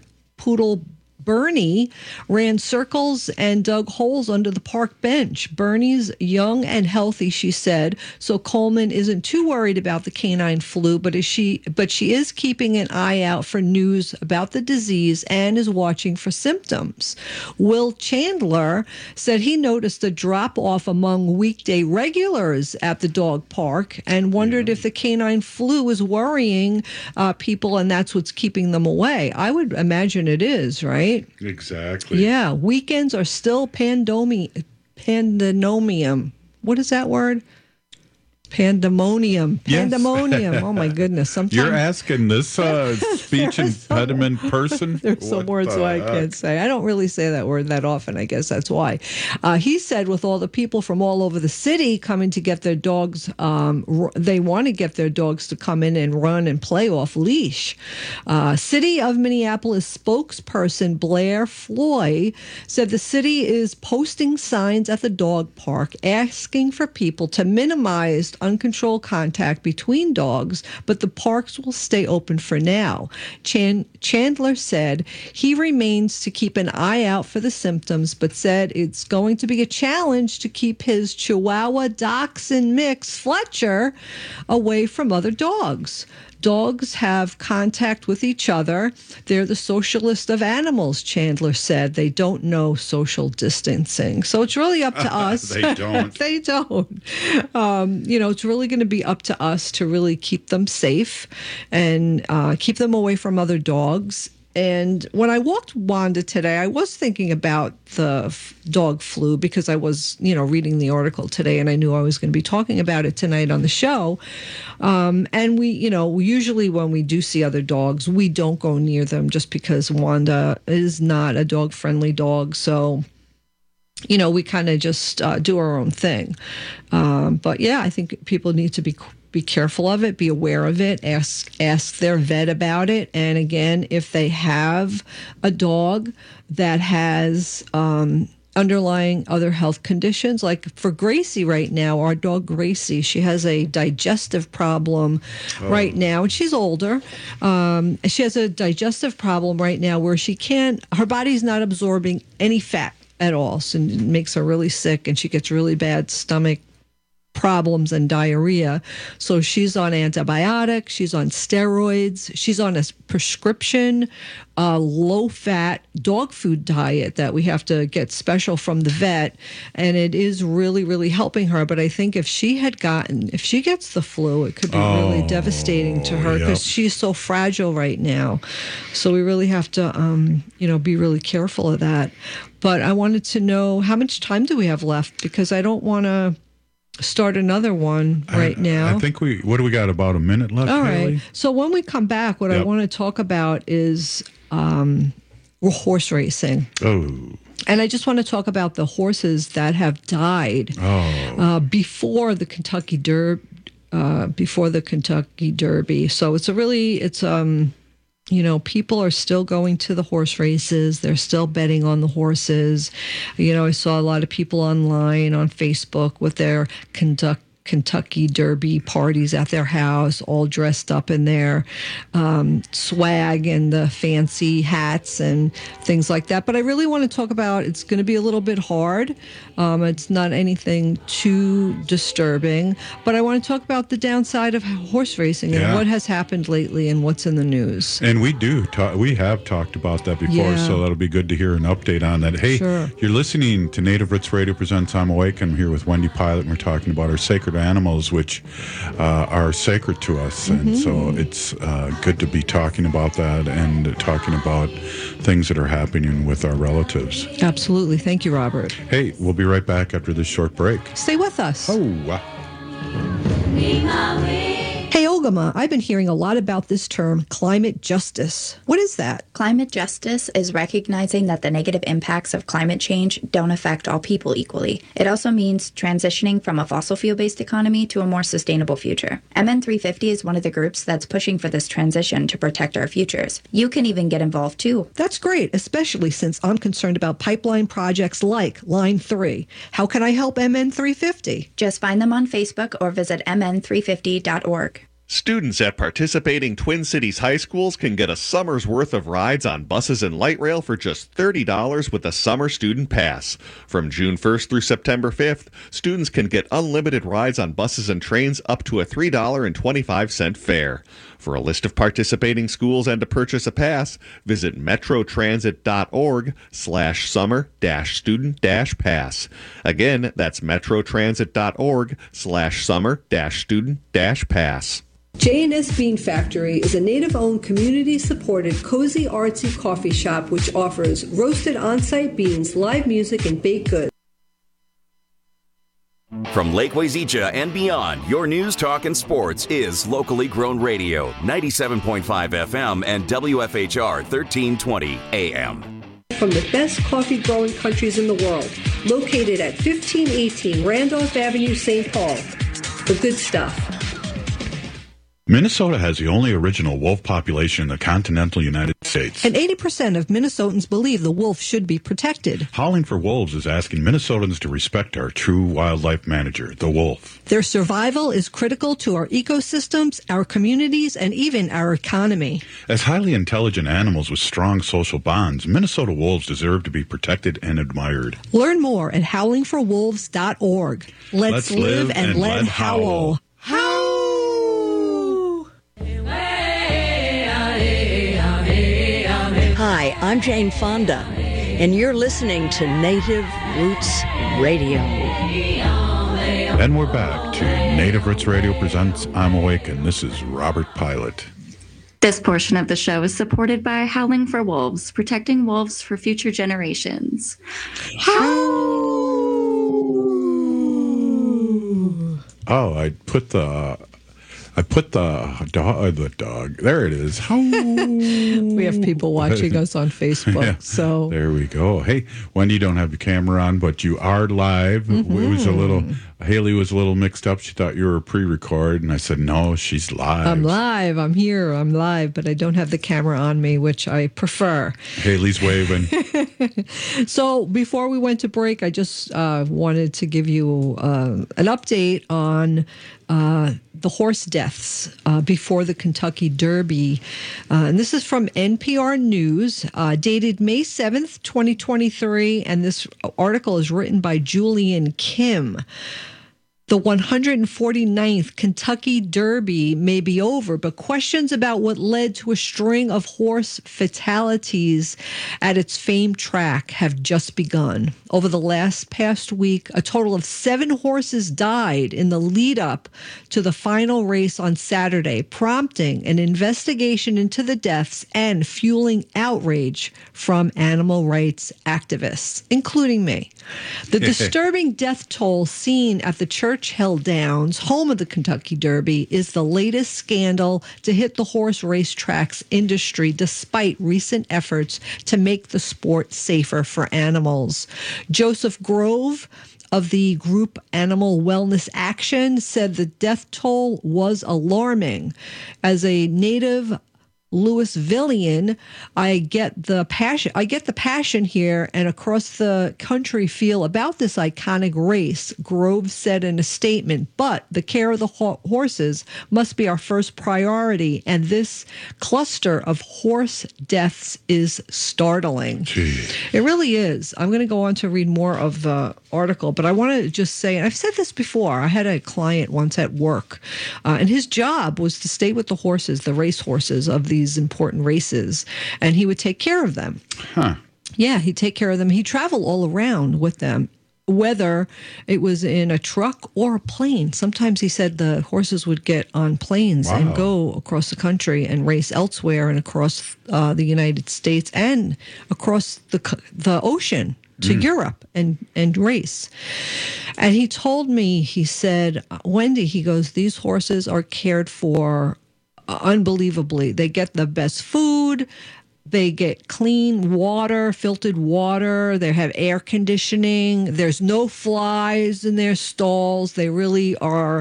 Bernie ran circles and dug holes under the park bench. Bernie's young and healthy, she said, so Coleman isn't too worried about the canine flu, but she is keeping an eye out for news about the disease and is watching for symptoms. Will Chandler said he noticed a drop-off among weekday regulars at the dog park and wondered if the canine flu was worrying people and that's what's keeping them away. I would imagine it is, right? Exactly. Yeah, weekends are still pandemonium. What is that word? Pandemonium. Yes. Oh, my goodness. Sometimes You're asking this speech impediment person? There's some words I can't say. I don't really say that word that often. I guess that's why. He said with all the people from all over the city coming to get their dogs, they want to get their dogs to come in and run and play off leash. City of Minneapolis spokesperson Blair Floy said the city is posting signs at the dog park asking for people to minimize uncontrolled contact between dogs, but the parks will stay open for now. Chandler said he remains to keep an eye out for the symptoms, but said it's going to be a challenge to keep his Chihuahua Dachshund mix, Fletcher, away from other dogs. Dogs have contact with each other. They're the socialist of animals, Chandler said. They don't know social distancing. So it's really up to us. They don't. They don't. It's really going to be up to us to really keep them safe and keep them away from other dogs. And when I walked Wanda today, I was thinking about the dog flu because I was, reading the article today and I knew I was going to be talking about it tonight on the show. And we usually when we do see other dogs, we don't go near them just because Wanda is not a dog-friendly dog. So, we kind of just do our own thing. But yeah, I think people need to be careful of it, be aware of it, ask their vet about it. And again, if they have a dog that has underlying other health conditions, like for Gracie right now, our dog Gracie, she has a digestive problem right now, and she's older. She has a digestive problem right now where her body's not absorbing any fat at all. So it makes her really sick, and she gets really bad stomach problems and diarrhea. So she's on antibiotics, she's on steroids, she's on a prescription low-fat dog food diet that we have to get special from the vet, and it is really, really helping her. But I think if she gets the flu, it could be really devastating to her because she's so fragile right now. So we really have to, be really careful of that. But I wanted to know, how much time do we have left? Because I don't want to start another one right now. I think what do we got, about a minute left? All right. Haley? So when we come back, what I want to talk about is horse racing. Oh. And I just want to talk about the horses that have died before the Kentucky Derby. So people are still going to the horse races. They're still betting on the horses. I saw a lot of people online on Facebook with their Kentucky Derby parties at their house, all dressed up in their swag and the fancy hats and things like that. But I really want to talk about, it's going to be a little bit hard. It's not anything too disturbing, but I want to talk about the downside of horse racing and what has happened lately and what's in the news. And we have talked about that before, so that'll be good to hear an update on that. Hey, You're listening to Native Roots Radio Presents I'm Awake. I'm here with Wendy Pilot, and we're talking about our sacred animals, which are sacred to us. And so it's good to be talking about that and talking about things that are happening with our relatives. Absolutely. Thank you, Robert. Hey, we'll be right back after this short break. Stay with us. Oh, Hey, Ogama, I've been hearing a lot about this term, climate justice. What is that? Climate justice is recognizing that the negative impacts of climate change don't affect all people equally. It also means transitioning from a fossil fuel-based economy to a more sustainable future. MN350 is one of the groups that's pushing for this transition to protect our futures. You can even get involved too. That's great, especially since I'm concerned about pipeline projects like Line 3. How can I help MN350? Just find them on Facebook or visit mn350.org. Students at participating Twin Cities high schools can get a summer's worth of rides on buses and light rail for just $30 with a summer student pass. From June 1st through September 5th, students can get unlimited rides on buses and trains up to a $3.25 fare. For a list of participating schools and to purchase a pass, visit metrotransit.org/summer-student-pass. Again, that's metrotransit.org/summer-student-pass. J&S Bean Factory is a native-owned, community-supported, cozy, artsy coffee shop which offers roasted on-site beans, live music, and baked goods. From Lake Wazeecha and beyond, your news, talk, and sports is locally grown radio, 97.5 FM and WFHR 1320 AM. From the best coffee growing countries in the world, located at 1518 Randolph Avenue, St. Paul. The good stuff. Minnesota has the only original wolf population in the continental United States. And 80% of Minnesotans believe the wolf should be protected. Howling for Wolves is asking Minnesotans to respect our true wildlife manager, the wolf. Their survival is critical to our ecosystems, our communities, and even our economy. As highly intelligent animals with strong social bonds, Minnesota wolves deserve to be protected and admired. Learn more at howlingforwolves.org. Let's live and let howl. Hi, I'm Jane Fonda, and you're listening to Native Roots Radio. And we're back to Native Roots Radio presents I'm Awake, and this is Robert Pilot. This portion of the show is supported by Howling for Wolves, protecting wolves for future generations. Oh, I put the dog. There it is. We have people watching us on Facebook. Yeah, so there we go. Hey, Wendy, you don't have the camera on, but you are live. Mm-hmm. It was Haley was a little mixed up. She thought you were pre-record, and I said, no, she's live. I'm live. I'm here. I'm live, but I don't have the camera on me, which I prefer. Haley's waving. So before we went to break, I just wanted to give you an update on the horse deaths before the Kentucky Derby. And this is from NPR News, dated May 7th, 2023. And this article is written by Julian Kim. The 149th Kentucky Derby may be over, but questions about what led to a string of horse fatalities at its famed track have just begun. Over the past week, a total of 7 horses died in the lead up to the final race on Saturday, prompting an investigation into the deaths and fueling outrage from animal rights activists, including me. The disturbing death toll seen at the Churchill Downs, home of the Kentucky Derby, is the latest scandal to hit the horse racetracks industry, despite recent efforts to make the sport safer for animals. Joseph Grove of the group Animal Wellness Action said the death toll was alarming. As a native Louisvillian, I get the passion here and across the country feel about this iconic race, Grove said in a statement, but the care of the horses must be our first priority, and this cluster of horse deaths is startling. Jeez. It really is. I'm going to go on to read more of the article, but I want to just say, and I've said this before, I had a client once at work, and his job was to stay with the horses, the race horses of these important races, and he would take care of them. Huh. Yeah, he'd take care of them. He'd travel all around with them, whether it was in a truck or a plane. Sometimes he said the horses would get on planes and go across the country and race elsewhere and across the United States and across the ocean to Europe and race. And he told me, he said, Wendy, he goes, these horses are cared for unbelievably. They get the best food. They get clean water, filtered water. They have air conditioning. There's no flies in their stalls. They really are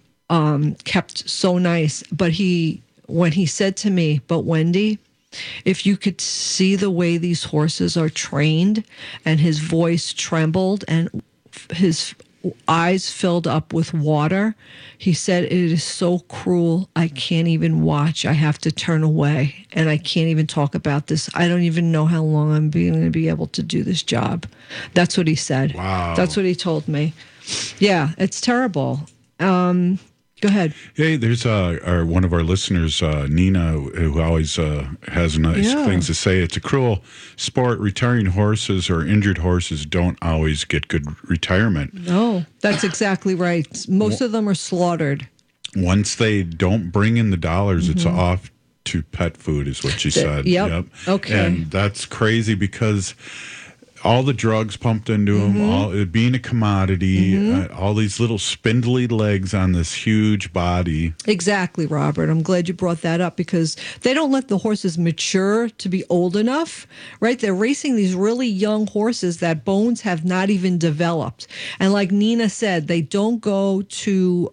kept so nice. But when he said to me, but Wendy, if you could see the way these horses are trained, and his voice trembled and his eyes filled up with water, he said, it is so cruel. I can't even watch. I have to turn away, and I can't even talk about this. I don't even know how long I'm going to be able to do this job. That's what he said. Wow. That's what he told me. Yeah, it's terrible. Go ahead. Hey, there's one of our listeners, Nina, who always has nice things to say. It's a cruel sport. Retiring horses or injured horses don't always get good retirement. No, that's exactly right. Most of them are slaughtered. Once they don't bring in the dollars, it's off to pet food, is what she said. Yep. Okay. And that's crazy because all the drugs pumped into him, all it being a commodity, all these little spindly legs on this huge body. Exactly, Robert. I'm glad you brought that up because they don't let the horses mature to be old enough, right? They're racing these really young horses that bones have not even developed. And like Nina said, they don't go to,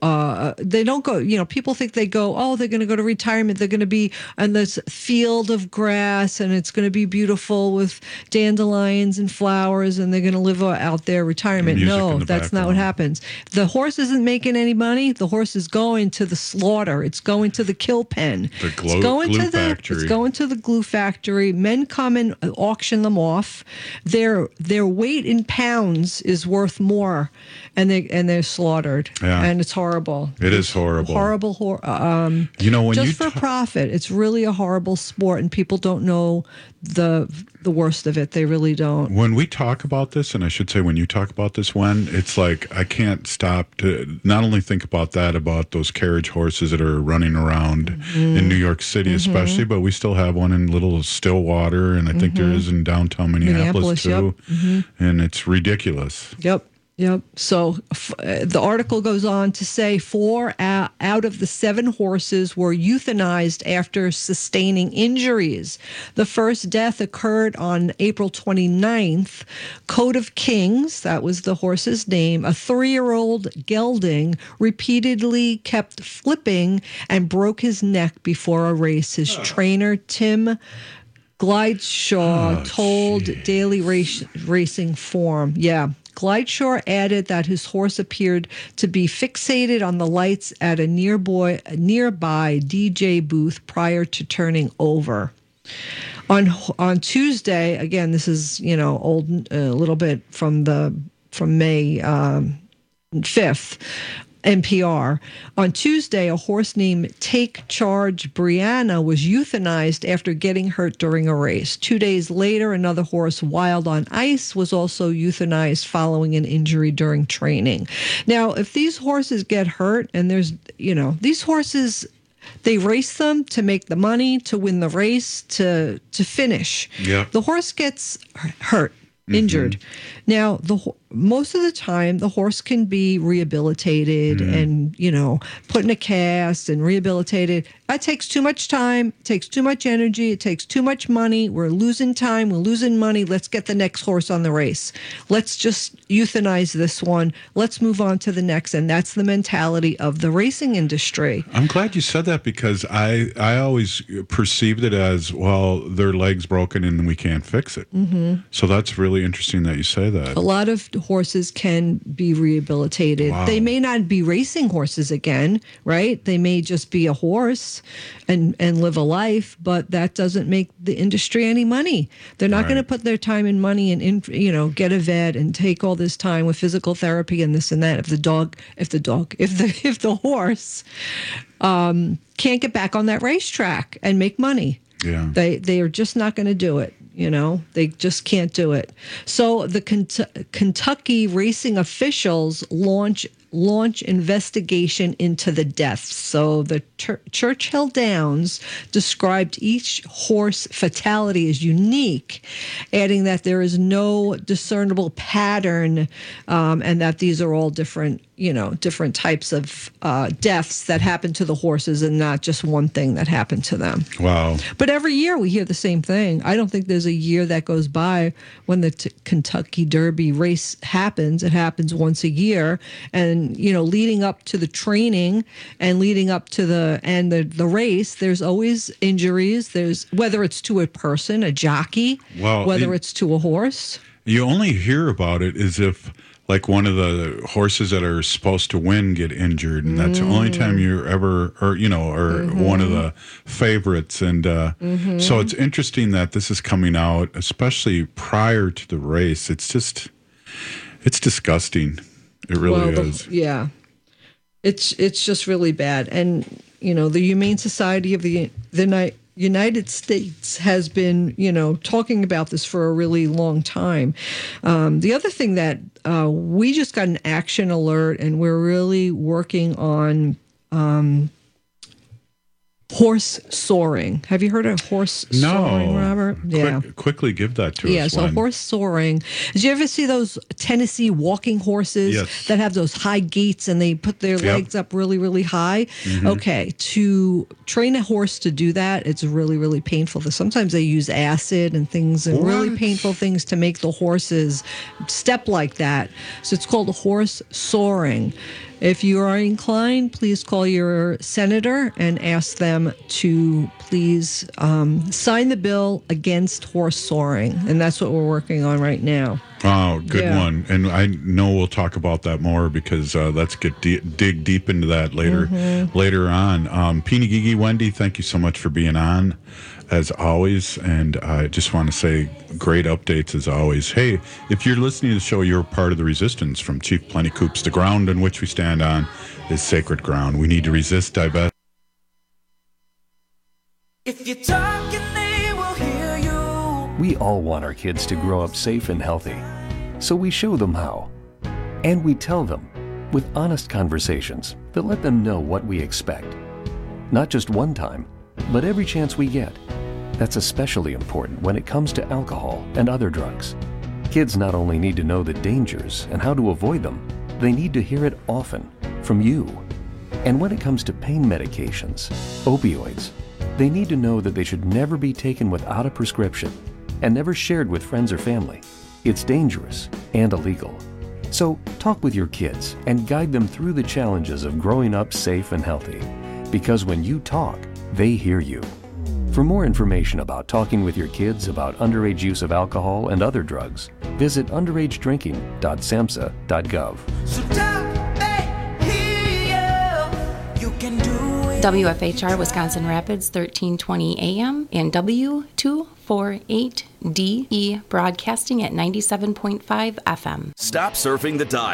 people think they go, oh, they're going to go to retirement. They're going to be on this field of grass and it's going to be beautiful with dandelions and flowers and they're going to live out their retirement. No, that's not what happens. The horse isn't making any money. The horse is going to the slaughter. It's going to the kill pen. Glue factory. It's going to the glue factory. Men come and auction them off. Their weight in pounds is worth more, and they're slaughtered. Yeah. And it's horrible. It is horrible. When just for profit, it's really a horrible sport, and people don't know the worst of it. They really don't. When we talk about this, and I should say when you talk about this, it's like I can't stop to not only think about that, about those carriage horses that are running around in New York City especially, but we still have one in Little Stillwater, and I think there is in downtown Minneapolis too. Yep. And it's ridiculous. Yep. So the article goes on to say 4 out of the 7 horses were euthanized after sustaining injuries. The first death occurred on April 29th. Coat of Kings, that was the horse's name, a 3-year-old gelding repeatedly kept flipping and broke his neck before a race. His trainer, Tim Glideshaw, told Daily Racing Form. Yeah. Glideshaw added that his horse appeared to be fixated on the lights at a nearby DJ booth prior to turning over. On Tuesday, again, this is old a little bit from May 5th. NPR. On Tuesday, a horse named Take Charge Brianna was euthanized after getting hurt during a race. 2 days later, another horse, Wild on Ice, was also euthanized following an injury during training. Now, if these horses get hurt, and these horses, they race them to make the money, to win the race, to finish. Yeah. The horse gets hurt, injured. Now, most of the time, the horse can be rehabilitated and, put in a cast and rehabilitated. That takes too much time, takes too much energy, it takes too much money. We're losing time, we're losing money. Let's get the next horse on the race. Let's just euthanize this one. Let's move on to the next. And that's the mentality of the racing industry. I'm glad you said that because I always perceived it as, well, their leg's broken and we can't fix it. So that's really interesting that you say that. A lot of horses can be rehabilitated. Wow. They may not be racing horses again, right? They may just be a horse and live a life, but that doesn't make the industry any money. They're not going to put their time and money and get a vet and take all this time with physical therapy and this and that. If the horse can't get back on that racetrack and make money, they are just not going to do it. They just can't do it. So the Kentucky racing officials launch investigation into the deaths. So the Churchill Downs described each horse fatality as unique, adding that there is no discernible pattern and that these are all different types of deaths that happen to the horses and not just one thing that happened to them. Wow. But every year we hear the same thing. I don't think there's a year that goes by when the Kentucky Derby race happens. It happens once a year. And, leading up to the training and leading up to the race, there's always injuries. There's whether it's to a person, a jockey, whether it's to a horse. You only hear about it as if like one of the horses that are supposed to win get injured, and that's the only time you're ever, or one of the favorites. And so it's interesting that this is coming out, especially prior to the race. It's disgusting. It really is. Yeah. It's just really bad. And, the Humane Society of the United States has been, talking about this for a really long time. The other thing that we just got an action alert, and we're really working on Horse soaring. Have you heard of horse soaring, Robert? Yeah. Quickly give that to us. Yeah, so horse soaring. Did you ever see those Tennessee walking horses that have those high gaits and they put their legs up really, really high? Mm-hmm. Okay, to train a horse to do that, it's really, really painful. Sometimes they use acid and things and really painful things to make the horses step like that. So it's called horse soaring. If you are inclined, please call your senator and ask them to please sign the bill against horse soaring. And that's what we're working on right now. Oh, good one. And I know we'll talk about that more because let's dig deep into that later on. Peeny Gigi Wendy, thank you so much for being on as always. And I just want to say great updates as always. Hey, if you're listening to the show, you're part of the resistance from Chief Plenty Coops. The ground on which we stand on is sacred ground. We need to resist, divest. If you're talking, they will hear you. We all want our kids to grow up safe and healthy, so we show them how. And we tell them with honest conversations that let them know what we expect. Not just one time, but every chance we get. That's especially important when it comes to alcohol and other drugs. Kids not only need to know the dangers and how to avoid them, they need to hear it often from you. And when it comes to pain medications, opioids, they need to know that they should never be taken without a prescription and never shared with friends or family. It's dangerous and illegal. So talk with your kids and guide them through the challenges of growing up safe and healthy. Because when you talk, they hear you. For more information about talking with your kids about underage use of alcohol and other drugs, visit underagedrinking.samhsa.gov. So talk, they hear you. You can do it. WFHR Wisconsin Rapids 1320 AM and W248DE broadcasting at 97.5 FM. Stop surfing the dial.